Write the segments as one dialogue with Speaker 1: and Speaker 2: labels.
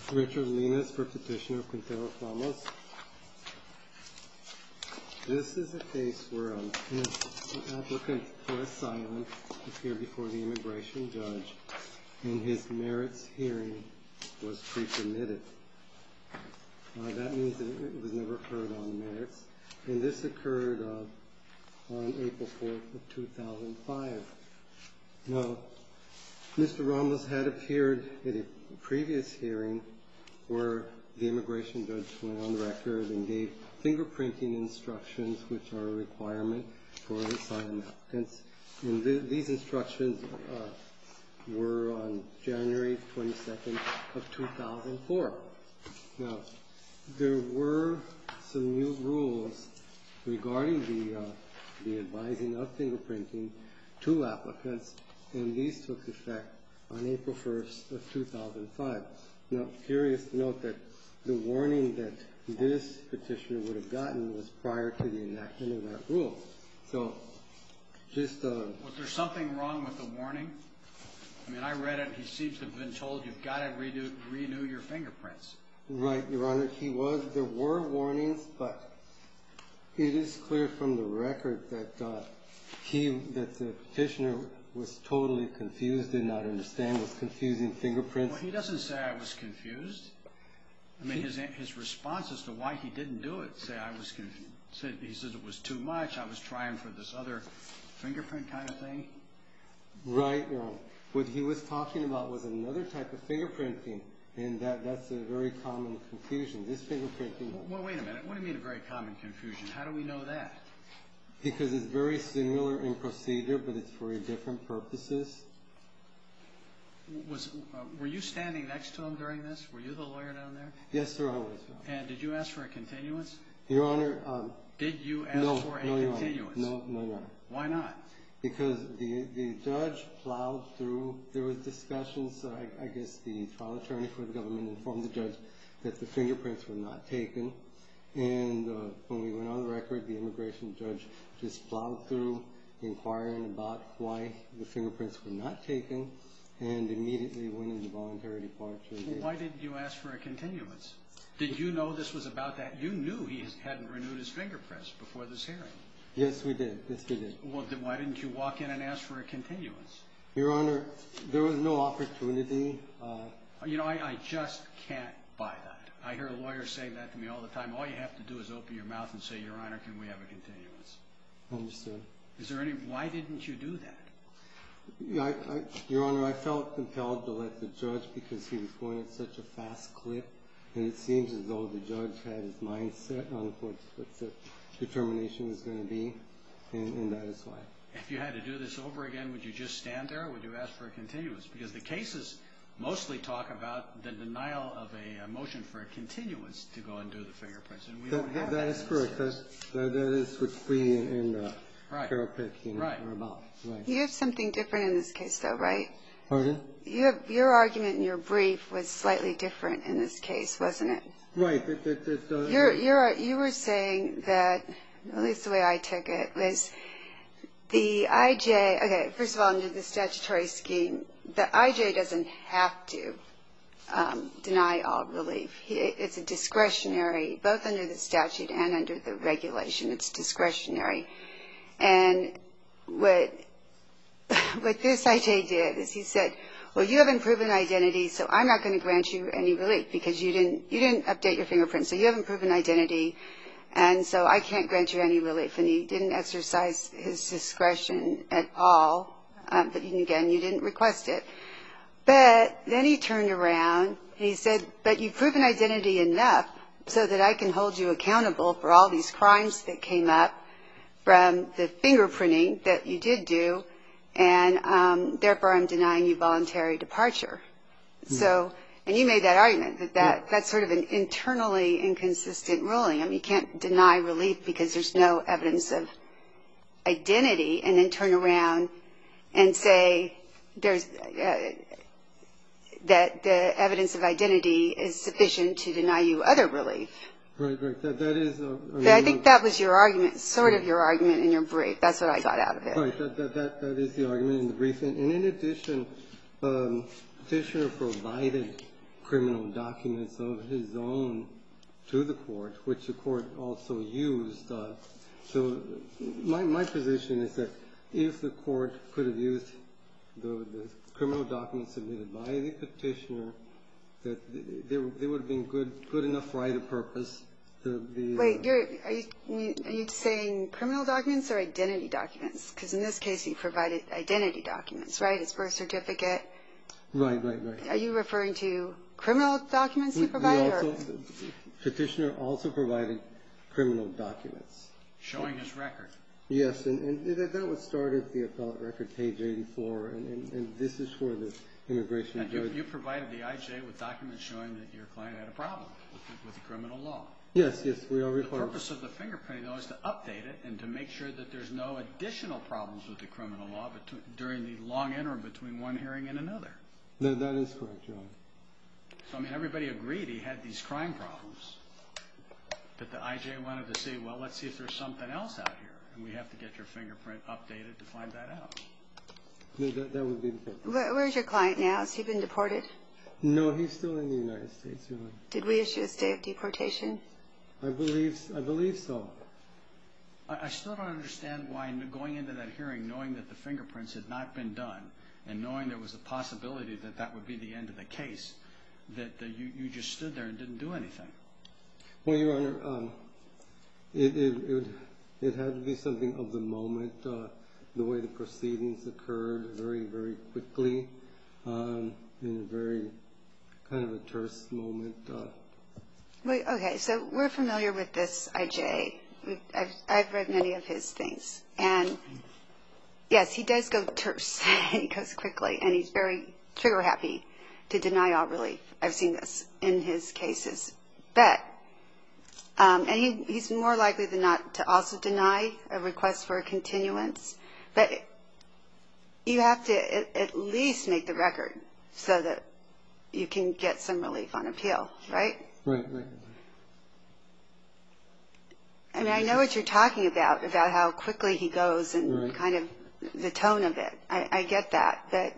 Speaker 1: Richard Linas for Petitioner Quintero Ramos. This is a case where an applicant for asylum appeared before the immigration judge, and his merits hearing was pre-permitted. That means that it was never heard on the merits, and this occurred on April 4th of 2005. Now, Mr. Ramos had appeared at a previous hearing where the immigration judge went on record and gave fingerprinting instructions, which are a requirement for asylum applicants. And these instructions were on January 22nd of 2004. Now, there were some new rules regarding the advising of fingerprinting to applicants, and these took effect on April 1st of 2005. Now, curious to note that the warning that this petitioner would have gotten was prior to the enactment of that rule. So, just... was
Speaker 2: there something wrong with the warning? I mean, I read it. He seems to have been told you've got to renew your fingerprints.
Speaker 1: Right, Your Honor. There were warnings, but it is clear from the record that the petitioner was totally confused, did not understand, was confusing fingerprints.
Speaker 2: Well, he doesn't say I was confused. I mean, his response as to why he didn't do it, say I was confused. He says it was too much. I was trying for this other fingerprint kind of thing.
Speaker 1: Right, Your Honor. What he was talking about was another type of fingerprinting, and that's a very common confusion. This fingerprinting...
Speaker 2: Well, wait a minute. What do you mean a very common confusion? How do we know that?
Speaker 1: Because it's very similar in procedure, but it's for different purposes.
Speaker 2: Were you standing next to him during this? Were you the lawyer down there?
Speaker 1: Yes, sir, I was.
Speaker 2: And did you ask for a continuance?
Speaker 1: Your Honor...
Speaker 2: Did you ask for a continuance?
Speaker 1: No, Your Honor.
Speaker 2: Why not?
Speaker 1: Because the judge plowed through. There was discussions. I guess the trial attorney for the government informed the judge that the fingerprints were not taken. And when we went on the record, the immigration judge just plowed through, inquiring about why the fingerprints were not taken, and immediately went into voluntary departure.
Speaker 2: Well, why didn't you ask for a continuance? Did you know this was about that? You knew he hadn't renewed his fingerprints before this hearing.
Speaker 1: Yes, we did. Yes, we did.
Speaker 2: Well, then why didn't you walk in and ask for a continuance?
Speaker 1: Your Honor, there was no opportunity.
Speaker 2: You know, I just can't buy that. I hear lawyers say that to me all the time. All you have to do is open your mouth and say, Your Honor, can we have a continuance?
Speaker 1: Understood.
Speaker 2: Why didn't you do that?
Speaker 1: Your Honor, I felt compelled to let the judge, because he was going at such a fast clip, and it seems as though the judge had his mind set on what the determination was going to be, and that is why.
Speaker 2: If you had to do this over again, would you just stand there, or would you ask for a continuance? Because the cases mostly talk about the denial of a motion for a continuance to go and do the fingerprints, and we don't have that.
Speaker 1: That is correct. That is what we and Carol Petkin are about. Right.
Speaker 3: You have something different in this case, though, right?
Speaker 1: Pardon?
Speaker 3: Your argument in your brief was slightly different in this case, wasn't it?
Speaker 1: Right.
Speaker 3: You were saying that, at least the way I took it, was the IJ, okay, first of all, under the statutory scheme, the IJ doesn't have to deny all relief. It's a discretionary, both under the statute and under the regulation, it's discretionary. And what this IJ did is he said, well, you haven't proven identity, so I'm not going to grant you any relief because you didn't update your fingerprints, so you haven't proven identity, and so I can't grant you any relief. And he didn't exercise his discretion at all, but again, you didn't request it. But then he turned around and he said, but you've proven identity enough so that I can hold you accountable for all these crimes that came up from the fingerprinting that you did do, and therefore I'm denying you voluntary departure. So, and you made that argument, that's sort of an internally inconsistent ruling. I mean, you can't deny relief because there's no evidence of identity and then turn around and say that the evidence of identity is sufficient to deny you other relief.
Speaker 1: Right. That is... But
Speaker 3: I think that was your argument, sort of your argument in your brief. That's what I got out of it.
Speaker 1: Right. That is the argument in the brief. And in addition, Petitioner provided criminal documents of his own to the court, which the court also used. So my position is that if the court could have used the criminal documents submitted by the petitioner, that they would have been good enough for either purpose.
Speaker 3: Wait, are you saying criminal documents or identity documents? Because in this case, he provided identity documents, right? His birth certificate.
Speaker 1: Right.
Speaker 3: Are you referring to criminal documents he provided?
Speaker 1: The petitioner also provided criminal documents.
Speaker 2: Showing his record.
Speaker 1: Yes, and that would start at the appellate record, page 84, and this is for the immigration judge.
Speaker 2: You provided the IJ with documents showing that your client had a problem with the criminal law.
Speaker 1: Yes, we are required.
Speaker 2: The purpose of the fingerprinting, though, is to update it and to make sure that there's no additional problems with the criminal law during the long interim between one hearing and another.
Speaker 1: That is correct, Your Honor.
Speaker 2: So, I mean, everybody agreed he had these crime problems, but the IJ wanted to see, well, let's see if there's something else out here, and we have to get your fingerprint updated to find that out.
Speaker 1: That would be the purpose.
Speaker 3: Where's your client now? Has he been deported?
Speaker 1: No, he's still in the United States, Your Honor.
Speaker 3: Did we issue a stay of deportation?
Speaker 1: I believe so.
Speaker 2: I still don't understand why going into that hearing, knowing that the fingerprints had not been done, and knowing there was a possibility that that would be the end of the case, that you just stood there and didn't do anything.
Speaker 1: Well, Your Honor, it had to be something of the moment, the way the proceedings occurred very, very quickly, in a very kind of a terse moment.
Speaker 3: Okay, so we're familiar with this IJ. I've read many of his things. And, yes, he does go terse. He goes quickly, and he's very trigger-happy to deny all relief. I've seen this in his cases. But, and he's more likely than not to also deny a request for a continuance. But you have to at least make the record so that you can get some relief on appeal, right?
Speaker 1: Right.
Speaker 3: I mean, I know what you're talking about how quickly he goes and kind of the tone of it. I get that. But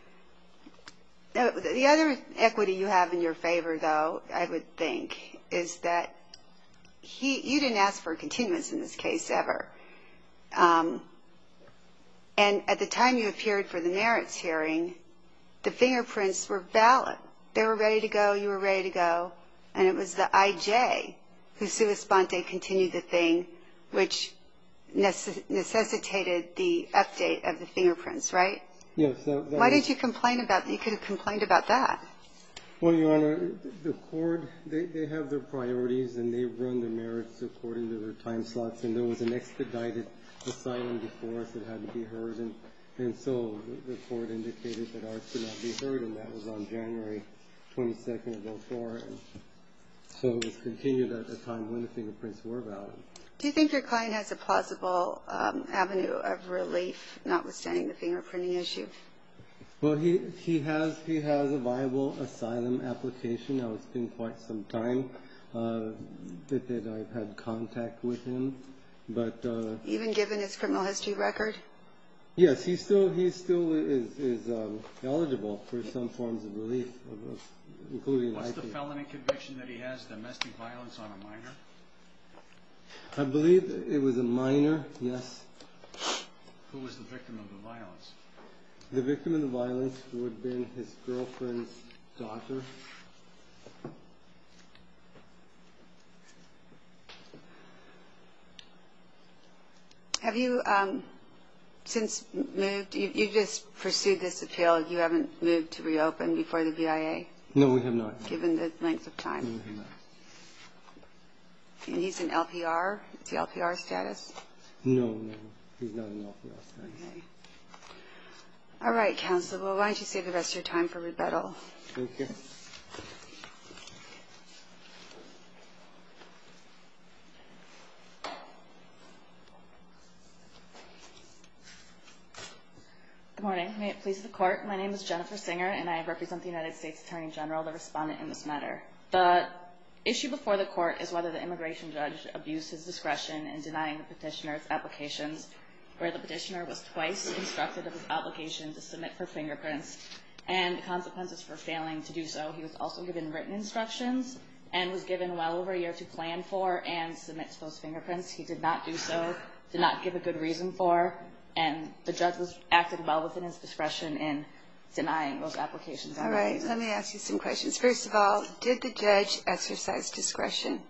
Speaker 3: the other equity you have in your favor, though, I would think, is that you didn't ask for a continuance in this case ever. And at the time you appeared for the merits hearing, the fingerprints were valid. They were ready to go. You were ready to go. And it was the IJ who sua sponte continued the thing, which necessitated the update of the fingerprints, right?
Speaker 1: Yes.
Speaker 3: Why did you complain about that? You could have complained about that.
Speaker 1: Well, Your Honor, the court, they have their priorities, and they run their merits according to their time slots. And there was an expedited asylum before us that had to be heard. And so the court indicated that ours could not be heard, and that was on January 22nd of 2004. And so it was continued at a time when the fingerprints were valid.
Speaker 3: Do you think your client has a plausible avenue of relief, notwithstanding the fingerprinting issue?
Speaker 1: Well, he has a viable asylum application. Now, it's been quite some time that I've had contact with him. But
Speaker 3: even given his criminal history record?
Speaker 1: Yes, he still is eligible for some forms of relief, including
Speaker 2: What's the felony conviction that he has, domestic violence on a minor?
Speaker 1: I believe it was a minor, yes.
Speaker 2: Who was the victim of the violence?
Speaker 1: The victim of the violence would have been his girlfriend's daughter.
Speaker 3: Have you since moved? You just pursued this appeal. You haven't moved to reopen before the BIA?
Speaker 1: No, we have not.
Speaker 3: Given the length of time?
Speaker 1: No, we have not.
Speaker 3: And he's in LPR? Is he LPR status?
Speaker 1: No, he's not in LPR status.
Speaker 3: Okay. All right, counsel. Well, why don't you save the rest of your time for rebuttal?
Speaker 1: Thank you.
Speaker 4: Good morning. May it please the Court. My name is Jennifer Singer, and I represent the United States Attorney General, the respondent in this matter. The issue before the Court is whether the immigration judge abused his discretion in denying the petitioner's applications, where the petitioner was twice instructed of his obligation to submit for fingerprints and the consequences for failing to do so. He was also given written instructions and was given well over a year to plan for and submit to those fingerprints. He did not do so, did not give a good reason for, and the judge acted well within his discretion in denying those applications.
Speaker 3: All right, let me ask you some questions. First of all, did the judge exercise discretion?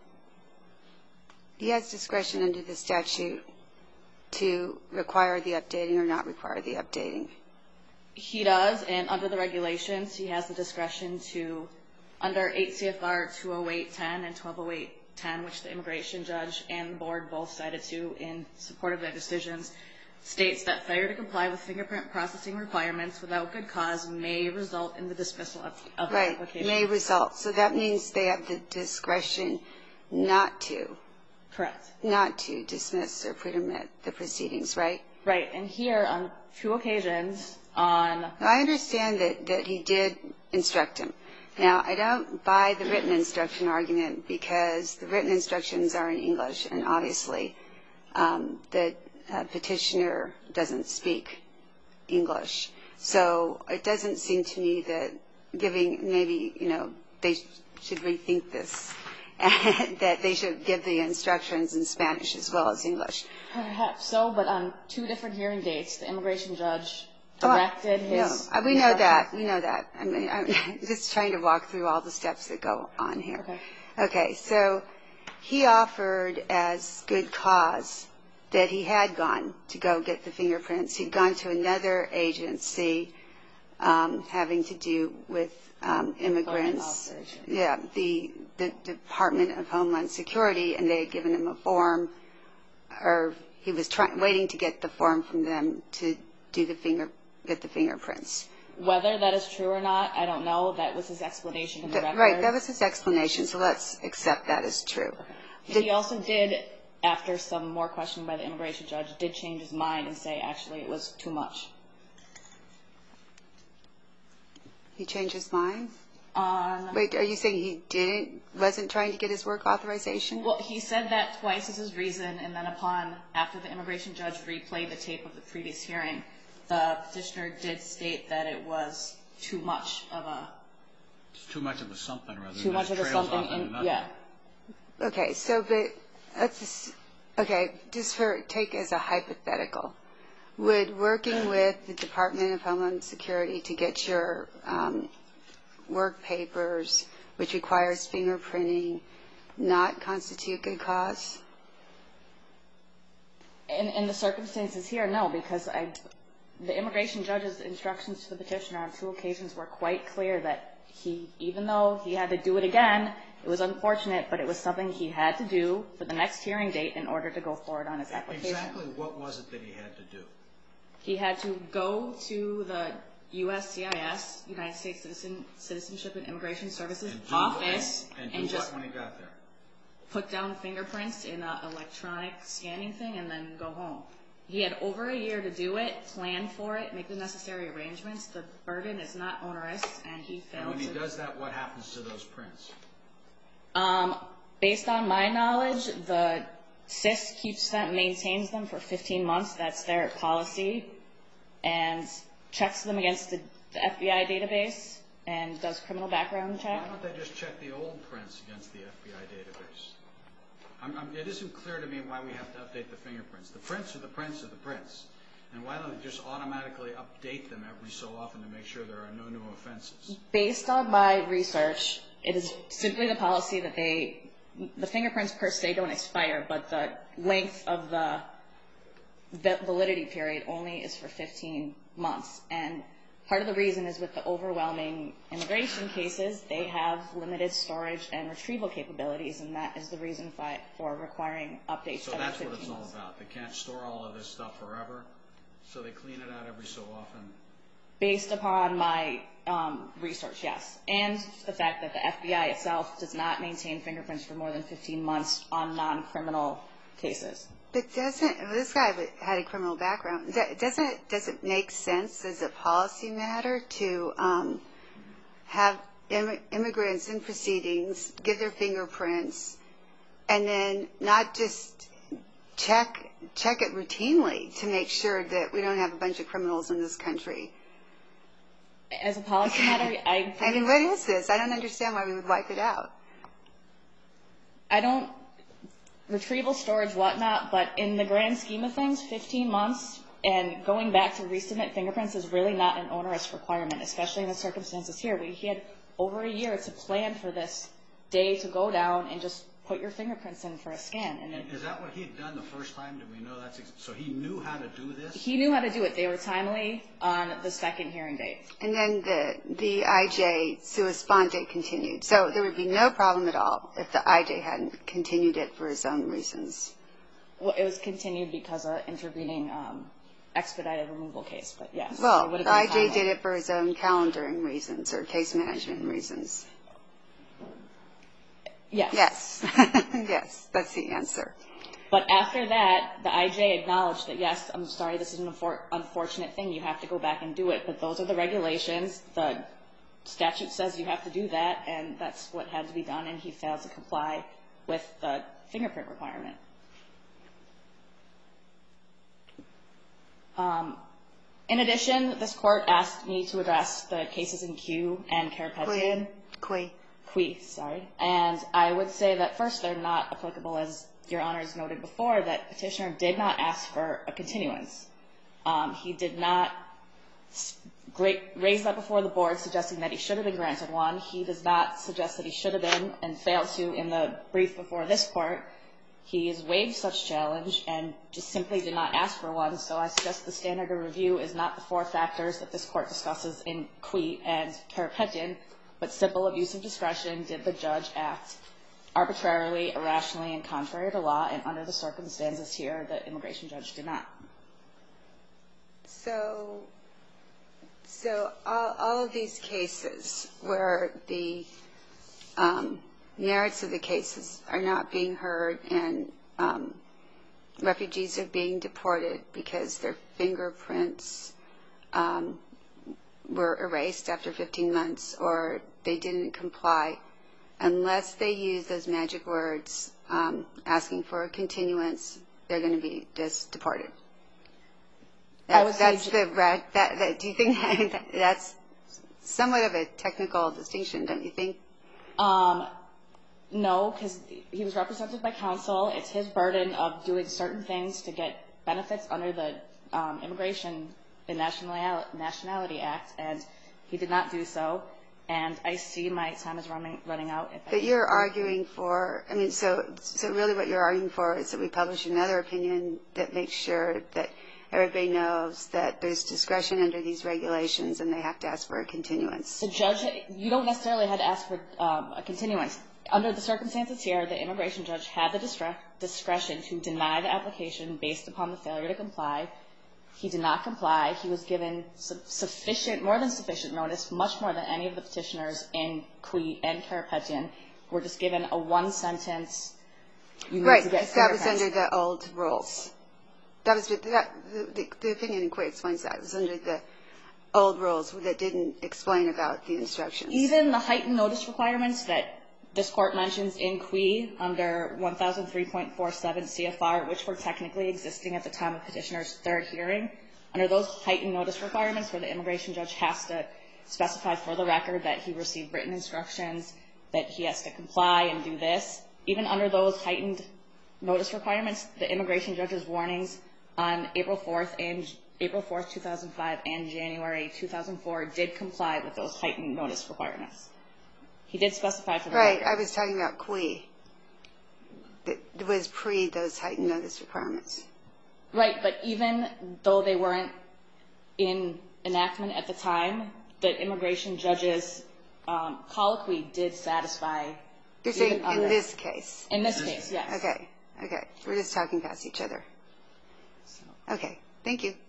Speaker 3: He has discretion under the statute to require the updating or not require the updating.
Speaker 4: He does, and under the regulations, he has the discretion to, under 8 CFR 208.10 and 1208.10, which the immigration judge and the board both cited to in support of their decisions, states that failure to comply with fingerprint processing requirements without good cause may result in the dismissal of the application. Right, may result.
Speaker 3: So that means they have the discretion not to.
Speaker 4: Correct.
Speaker 3: Not to dismiss or permit the proceedings, right?
Speaker 4: Right, and here on 2 occasions on...
Speaker 3: Now, I understand that he did instruct him. Now, I don't buy the written instruction argument because the written instructions are in English, and obviously the petitioner doesn't speak English. So it doesn't seem to me that giving, maybe, they should rethink this, and that they should give the instructions in Spanish as well as English.
Speaker 4: Perhaps so, but on 2 different hearing dates, the immigration judge directed his...
Speaker 3: No, we know that. I mean, I'm just trying to walk through all the steps that go on here. Okay, so he offered as good cause that he had gone to go get the fingerprints. He'd gone to another agency having to do with immigrants. Yeah, the Department of Homeland Security, and they had given him a form, or he was waiting to get the form from them to do get the fingerprints.
Speaker 4: Whether that is true or not, I don't know. That was his explanation in the record.
Speaker 3: Right, that was his explanation, so let's accept that as true.
Speaker 4: Okay. He also did, after some more questioning by the immigration judge, did change his mind and say, actually, it was too much.
Speaker 3: He changed his mind? Wait, are you saying he wasn't trying to get his work authorization?
Speaker 4: Well, he said that twice as his reason, and then after the immigration judge replayed the tape of the previous hearing, the petitioner did state that it was too much of a...
Speaker 2: It's too much of a something rather than
Speaker 4: too much of a something, yeah.
Speaker 3: Okay, so just take as a hypothetical. Would working with the Department of Homeland Security to get your work papers, which requires fingerprinting, not constitute good cause?
Speaker 4: In the circumstances here, no, because the immigration judge's instructions to the petitioner on 2 occasions were quite clear that even though he had to do it again, it was unfortunate, but it was something he had to do for the next hearing date in order to go forward on his application.
Speaker 2: Exactly what was it that he had to do?
Speaker 4: He had to go to the USCIS, United States Citizenship and Immigration Services office
Speaker 2: and just when he got there?
Speaker 4: Put down fingerprints in an electronic scanning thing and then go home. He had over a year to do it, plan for it, make the necessary arrangements. The burden is not onerous, and he failed to...
Speaker 2: And when he does that, what happens to those prints?
Speaker 4: Based on my knowledge, the CIS maintains them for 15 months. That's their policy, and checks them against the FBI database and does criminal background check.
Speaker 2: Why don't they just check the old prints against the FBI database? It isn't clear to me why we have to update the fingerprints. The prints are the prints are the prints. And why don't they just automatically update them every so often to make sure there are no new offenses?
Speaker 4: Based on my research, it is simply the policy that the fingerprints per se don't expire, but the length of the validity period only is for 15 months. And part of the reason is with the overwhelming immigration cases, they have limited storage and retrieval capabilities, and that is the reason for requiring updates
Speaker 2: so
Speaker 4: every 15 months. So
Speaker 2: that's what it's all about. They can't store all of this stuff forever, so they clean it out every so often.
Speaker 4: Based upon my research, yes. And the fact that the FBI itself does not maintain fingerprints for more than 15 months on non-criminal cases.
Speaker 3: But this guy had a criminal background. Does it make sense as a policy matter to have immigrants in proceedings give their fingerprints and then not just check it routinely to make sure that we don't have a bunch of criminals in this country?
Speaker 4: As a policy matter,
Speaker 3: I mean, what is this? I don't understand why we would wipe it out.
Speaker 4: I don't retrieval, storage, whatnot, but in the grand scheme of things, 15 months and going back to resubmit fingerprints is really not an onerous requirement, especially in the circumstances here. We had over a year to plan for this day to go down and just put your fingerprints in for a scan. And
Speaker 2: is that what he had done the first time? Do we know that's so he knew how to do this?
Speaker 4: He knew how to do it. They were timely on the second hearing date.
Speaker 3: And then the IJ sua sponte continued. So there would be no problem at all if the IJ hadn't continued it for his own reasons.
Speaker 4: Well, it was continued because of intervening expedited removal case, but yes.
Speaker 3: Well, the IJ did it for his own calendaring reasons or case management reasons.
Speaker 4: Yes.
Speaker 3: Yes. Yes, that's the answer.
Speaker 4: But after that, the IJ acknowledged that, yes, I'm sorry, this is an unfortunate thing. You have to go back and do it. But those are the regulations. The statute says you have to do that, and that's what had to be done, and he failed to comply with the fingerprint requirement. In addition, this court asked me to address the cases in Q and Karapetian. Qui, sorry. And I would say that, first, they're not applicable, as Your Honors noted before, that petitioner did not ask for a continuance. He did not raise that before the board, suggesting that he should have been granted one. He does not suggest that he should have been and failed to in the brief before this court. He has waived such challenge and just simply did not ask for one. So I suggest the standard of review is not the four factors that this court discusses in Qui and Karapetian, but simple abuse of discretion. Did the judge act arbitrarily, irrationally, and contrary to law? And under the circumstances here, the immigration judge did not.
Speaker 3: So all of these cases where the merits of the cases are not being heard and refugees are being deported because their fingerprints were erased after 15 months or they didn't comply, unless they use those magic words asking for a continuance, they're going to be just deported. Do you think that's somewhat of a technical distinction, don't you think?
Speaker 4: No, because he was represented by counsel. It's his burden of doing certain things to get benefits under the Immigration and Nationality Act, and he did not do so. And I see my time is running out.
Speaker 3: But you're arguing for, I mean, so really what you're arguing for is that we publish another opinion that makes sure that everybody knows that there's discretion under these regulations and they have to ask for a continuance.
Speaker 4: The judge, you don't necessarily have to ask for a continuance. Under the circumstances here, the immigration judge had the discretion to deny the application based upon the failure to comply. He did not comply. He was given more than sufficient notice, much more than any of the petitioners in Qui and Karapetian were just given a one-sentence, you need to get fingerprints.
Speaker 3: That was under the old rules. The opinion in Qui explains that. It was under the old rules that didn't explain about the instructions.
Speaker 4: Even the heightened notice requirements that this court mentions in Qui under 1003.47 CFR, which were technically existing at the time of petitioner's third hearing, under those heightened notice requirements where the immigration judge has to specify for the record that he received written instructions, that he has to comply and do this, even under those heightened notice requirements, the immigration judge's warnings on April 4th, 2005 and January 2004 did comply with those heightened notice requirements. He did specify for the record.
Speaker 3: Right, I was talking about Qui. It was pre those heightened notice requirements.
Speaker 4: Right, but even though they weren't in enactment at the time, the immigration judge's colloquy did satisfy.
Speaker 3: You're saying in this case?
Speaker 4: In this case, yes.
Speaker 3: Okay. We're just talking past each other. Okay, thank you.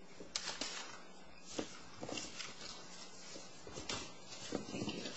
Speaker 4: Thank you.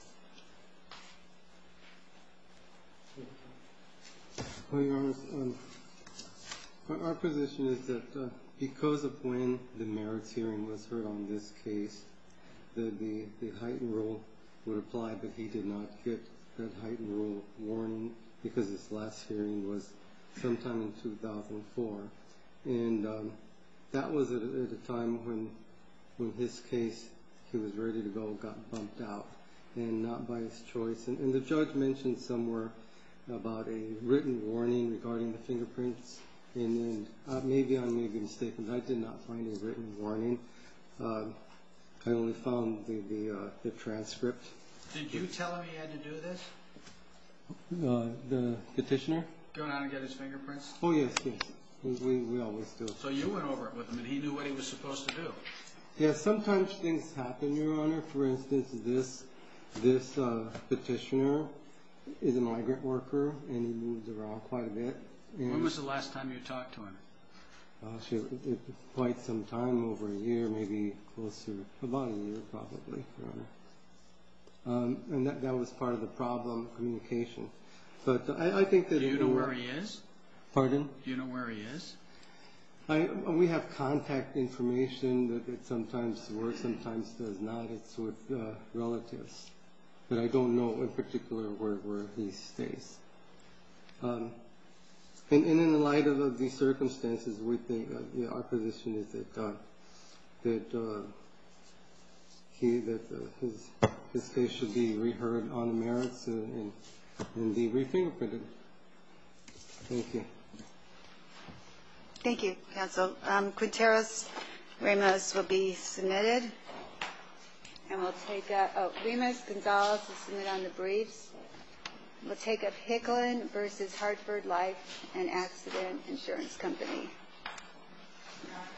Speaker 1: Well, Your Honor, our position is that because of when the merits hearing was heard on this case, the heightened rule would apply, but he did not get that heightened rule warning because his last hearing was sometime in 2004. And that was at a time when his case he was ready to go, got bumped out, and not by his choice. And the judge mentioned somewhere about a written warning regarding the fingerprints. And maybe I may be mistaken. I did not find a written warning. I only found the transcript.
Speaker 2: Did you tell him he had to do this?
Speaker 1: The petitioner?
Speaker 2: Go down and get his fingerprints?
Speaker 1: Oh, yes. We always do.
Speaker 2: So you went over it with him, and he knew what he was supposed to do.
Speaker 1: Yeah, sometimes things happen, Your Honor. For instance, this petitioner is a migrant worker, and he moves around quite a bit. And
Speaker 2: When was the last time you talked to him?
Speaker 1: Quite some time, over a year, maybe closer, about a year probably, Your Honor. And that was part of the problem, communication. But I think that...
Speaker 2: Do you know where he is?
Speaker 1: Pardon?
Speaker 2: Do you know where he is?
Speaker 1: We have contact information that sometimes works, sometimes does not. It's with relatives. But I don't know in particular where he stays. And in the light of these circumstances, we think our position is that his case should be reheard on the merits and be re-fingerprinted. Thank you.
Speaker 3: Thank you, counsel. Quinteros-Ramos will be submitted. And we'll take up, Ramos-Gonzalez will submit on the briefs. We'll take up Hicklin versus Hartford Life and Accident Insurance Company.